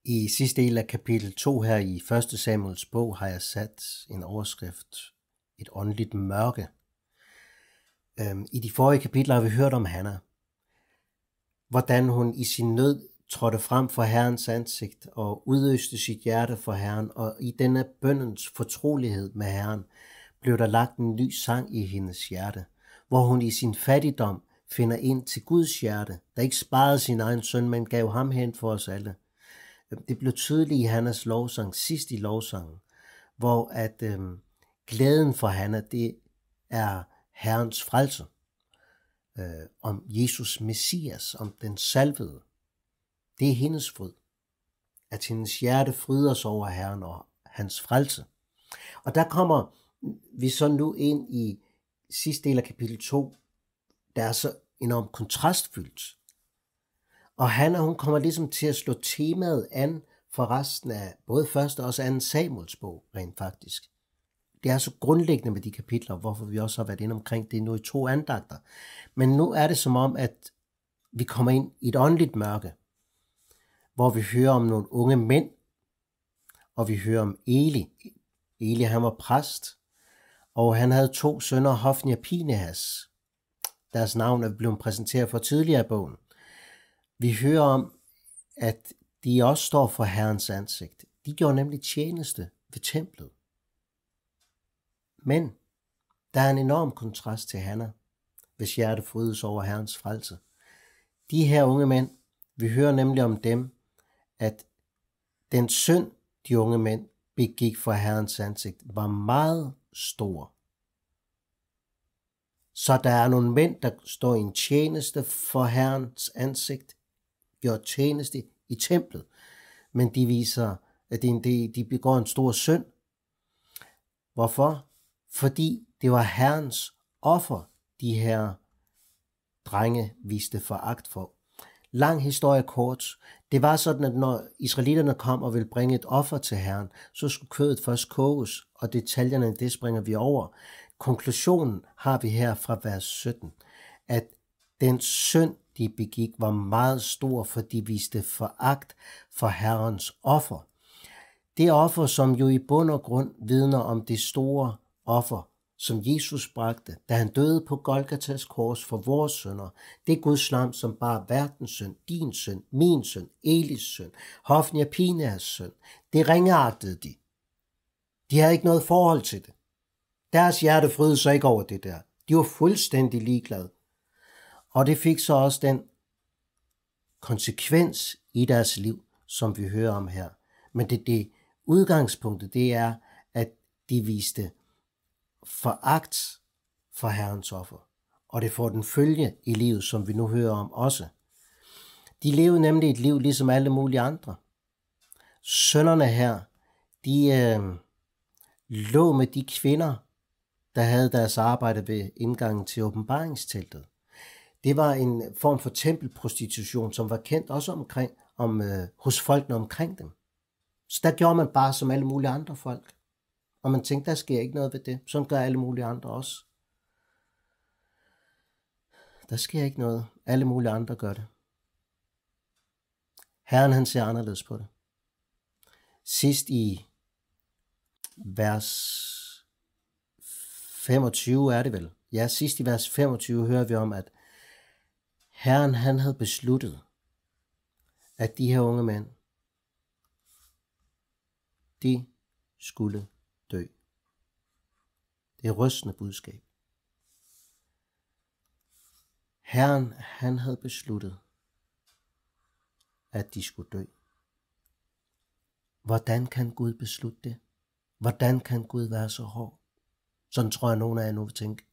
I sidste del af kapitel 2 her i 1. Samuels bog har jeg sat en overskrift, et åndeligt mørke. I de forrige kapitler har vi hørt om Hanna, hvordan hun i sin nød trådte frem for Herrens ansigt og udøste sit hjerte for Herren, og i denne bønnens fortrolighed med Herren blev der lagt en ny sang i hendes hjerte, hvor hun i sin fattigdom finder ind til Guds hjerte, der ikke sparede sin egen søn, men gav ham hen for os alle. Det blev tydeligt i Hannas lovsang, sidst i lovsangen, hvor at glæden for Hanna, det er Herrens frelse, om Jesus Messias, om den salvede. Det er hendes fryd, at hendes hjerte fryder sig over Herren og hans frelse. Og der kommer vi så nu ind i sidste del af kapitel 2, der er så enormt kontrastfyldt. Og Hanna, hun kommer ligesom til at slå temaet an for resten af både 1. og også 2. Samuels bog, rent faktisk. Det er så grundlæggende med de kapitler, hvorfor vi også har været inde omkring det nu i 2 andagter. Men nu er det som om, at vi kommer ind i et åndeligt mørke, hvor vi hører om nogle unge mænd, og vi hører om Eli. Eli, han var præst, og han havde 2 sønner, Hofni og Pinehas. Deres navn er blevet præsenteret for tidligere i bogen. Vi hører om, at de også står for Herrens ansigt. De gjorde nemlig tjeneste ved templet. Men der er en enorm kontrast til Hanna, hvis hjerte frydes over Herrens frelse. De her unge mænd, vi hører nemlig om dem, at den synd, de unge mænd begik for Herrens ansigt, var meget stor. Så der er nogle mænd, der står i en tjeneste for Herrens ansigt, gjort tjeneste i templet, men de viser, at de begår en stor synd. Hvorfor? Fordi det var Herrens offer, de her drenge viste foragt for. Lang historie kort. Det var sådan, at når israelitterne kom og ville bringe et offer til Herren, så skulle kødet først koges, og detaljerne, det springer vi over. Konklusionen har vi her fra vers 17, at den synd, de begik, var meget stor, for de viste foragt for Herrens offer. Det offer, som jo i bund og grund vidner om det store offer, som Jesus bragte, da han døde på Golgatas kors for vores synder. Det er Guds lam, som bar verdens synd, din synd, min synd, Elis synd, Hofni og Pinehas synd. Det ringeagtede de. De havde ikke noget forhold til det. Deres hjerte frydede sig ikke over det der. De var fuldstændig ligeglade. Og det fik så også den konsekvens i deres liv, som vi hører om her. Men det udgangspunktet, det er, at de viste foragt for Herrens offer. Og det får den følge i livet, som vi nu hører om også. De levede nemlig et liv ligesom alle mulige andre. Sønnerne her, de lå med de kvinder, der havde deres arbejde ved indgangen til åbenbaringsteltet. Det var en form for tempelprostitution, som var kendt også hos folkene omkring dem. Så der gjorde man bare som alle mulige andre folk. Og man tænkte, der sker ikke noget ved det. Sådan gør alle mulige andre også. Der sker ikke noget. Alle mulige andre gør det. Herren, han ser anderledes på det. Sidst i vers 25 er det vel. Ja, sidst i vers 25 hører vi om, at Herren, han havde besluttet, at de her unge mænd, de skulle dø. Det er rystende budskab. Herren, han havde besluttet, at de skulle dø. Hvordan kan Gud beslutte det? Hvordan kan Gud være så hård? Sådan tror jeg, nogen af jer nu vil tænke.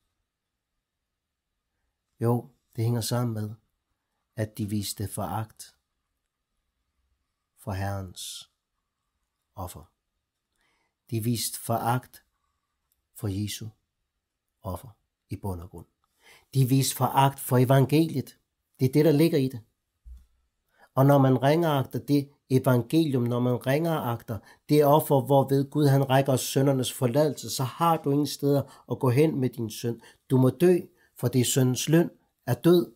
Jo, det hænger sammen med, at de viste foragt for Herrens offer. De viste foragt for Jesu offer i bund og grund. De viste foragt for evangeliet. Det er det, der ligger i det. Og når man ringeagter det evangelium, når man ringeagter det offer, hvorved Gud han rækker os syndernes forladelse, så har du ingen steder at gå hen med din synd. Du må dø, for det syndens løn er død.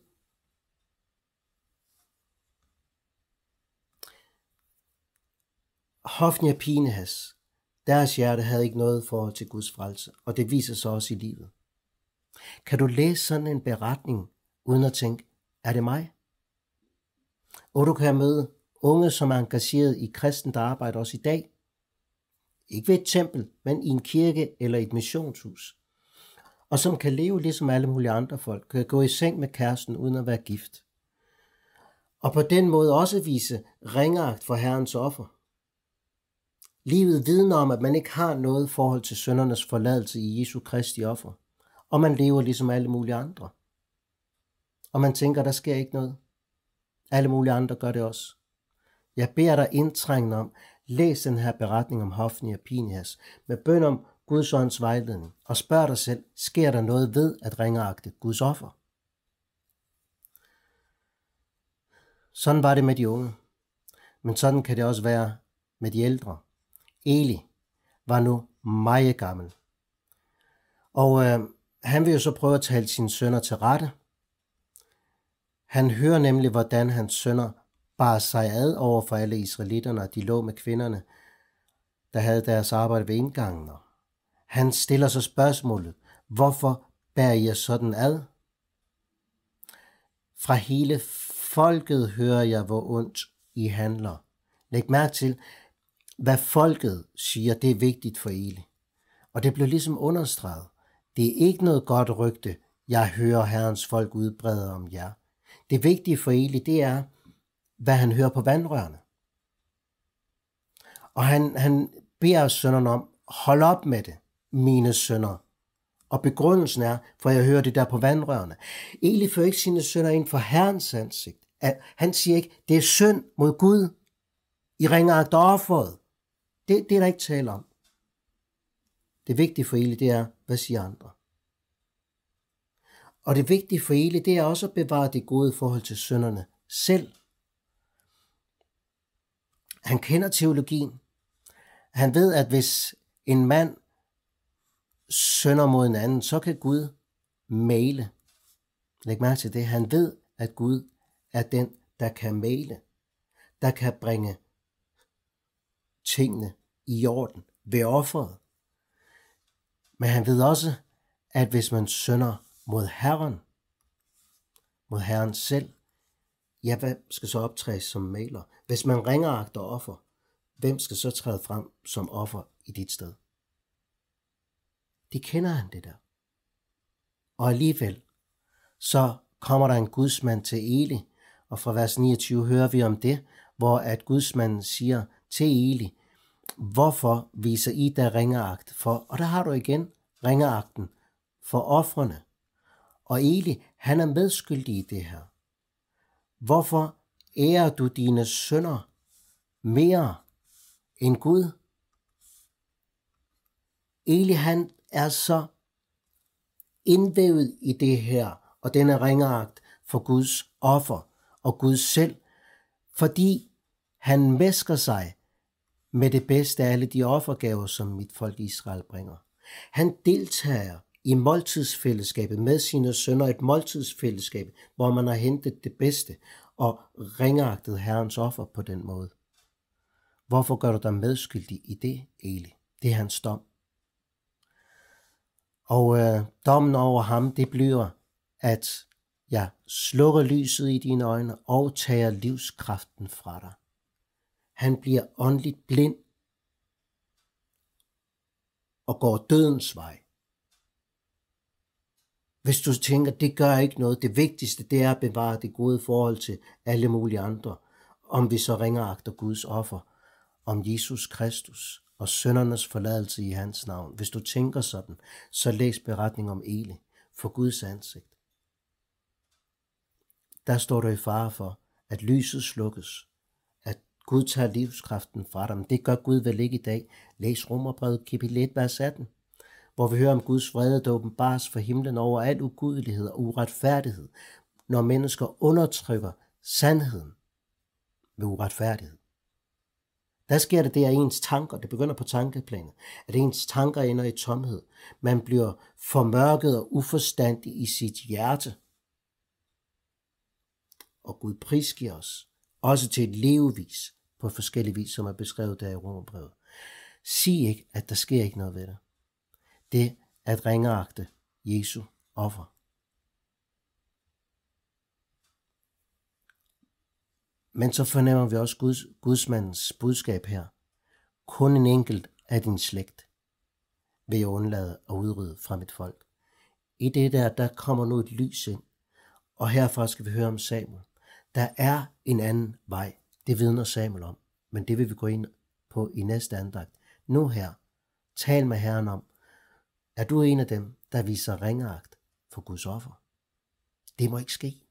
Hofni og Pinehas, deres hjerte havde ikke noget forhold til Guds frelse, og det viser sig også i livet. Kan du læse sådan en beretning, uden at tænke, er det mig? Og du kan møde unge, som er engageret i kristent arbejde også i dag. Ikke ved et tempel, men i en kirke eller et missionshus. Og som kan leve ligesom alle mulige andre folk, kan gå i seng med kæresten uden at være gift. Og på den måde også vise ringeagt for Herrens offer. Livet vidner om, at man ikke har noget forhold til syndernes forladelse i Jesu Kristi offer. Og man lever ligesom alle mulige andre. Og man tænker, der sker ikke noget. Alle mulige andre gør det også. Jeg beder dig indtrængende om, læs den her beretning om Hofni og Pinehas med bøn om Guds ånds vejledning, og spørg dig selv, sker der noget ved at ringeagte Guds offer? Sådan var det med de unge, men sådan kan det også være med de ældre. Eli var nu meget gammel, og han vil jo så prøve at tale sine sønner til rette. Han hører nemlig, hvordan hans sønner bar sig ad over for alle israelitterne, og de lå med kvinderne, der havde deres arbejde ved indgangen. Han stiller sig spørgsmålet, hvorfor bærer I sådan ad? Fra hele folket hører jeg, hvor ondt I handler. Læg mærke til, hvad folket siger, det er vigtigt for Eli. Og det blev ligesom understreget. Det er ikke noget godt rygte, jeg hører Herrens folk udbrede om jer. Det vigtige for Eli, det er, hvad han hører på vandrørene. Og han beder sønnerne om, hold op med det, mine sønner. Og begrundelsen er, for jeg hører det der på vandrørene. Eli fører ikke sine sønner ind for Herrens ansigt. Han siger ikke, det er synd mod Gud. I ringeagter offeret. Det er der ikke tale om. Det vigtige for Eli, det er, hvad siger andre? Og det vigtige for Eli, det er også at bevare det gode forhold til sønnerne selv. Han kender teologien. Han ved, at hvis en mand synder mod en anden, så kan Gud mægle. Læg mærke til det. Han ved, at Gud er den, der kan mægle. Der kan bringe tingene i orden ved offeret. Men han ved også, at hvis man synder mod Herren, mod Herren selv, ja, hvad skal så optrædes som mægler? Hvis man ringeagter offer, hvem skal så træde frem som offer i dit sted? Det kender han det der. Og alligevel, så kommer der en gudsmand til Eli, og fra vers 29 hører vi om det, hvor at gudsmanden siger til Eli, hvorfor viser I da ringeagt for? Og der har du igen ringeagten for ofrene. Og Eli, han er medskyldig i det her. Hvorfor ærer du dine sønner mere end Gud? Eli, han er så indvævet i det her, og denne ringeagt for Guds offer og Gud selv, fordi han mæsker sig med det bedste af alle de offergaver, som mit folk Israel bringer. Han deltager i måltidsfællesskabet med sine sønner, et måltidsfællesskab, hvor man har hentet det bedste og ringeagtet Herrens offer på den måde. Hvorfor gør du dig medskyldig i det, Eli? Det er hans dom. Og dommen over ham, det bliver, at jeg slukker lyset i dine øjne og tager livskraften fra dig. Han bliver åndeligt blind og går dødens vej. Hvis du tænker, det gør ikke noget, det vigtigste det er at bevare det gode forhold til alle mulige andre, om vi så ringeagter Guds offer, om Jesus Kristus og syndernes forladelse i hans navn. Hvis du tænker sådan, så læs beretning om Eli for Guds ansigt. Der står du i fare for, at lyset slukkes, at Gud tager livskraften fra dig. Men det gør Gud vel ikke i dag. Læs Romerbrevet kapitel 1, vers 18, hvor vi hører om Guds vrede, der åbenbares for himlen over al ugudelighed og uretfærdighed, når mennesker undertrykker sandheden med uretfærdighed. Der sker det, at ens tanker, det begynder på tankeplanet, at ens tanker ender i tomhed. Man bliver formørket og uforstandig i sit hjerte. Og Gud prisgiver os også til et levevis på forskellige vis, som er beskrevet der i Romerbrevet. Sig ikke, at der sker ikke noget ved det. Det er at ringeagte Jesu offer. Men så fornemmer vi også Gudsmandens budskab her. Kun en enkelt af din slægt vil jeg undlade at udrydde fra mit folk. I det der kommer nu et lys ind, og herfra skal vi høre om Samuel. Der er en anden vej, det vidner Samuel om, men det vil vi gå ind på i næste andagt. Nu her, tal med Herren om, er du en af dem, der viser ringeagt for Guds offer? Det må ikke ske.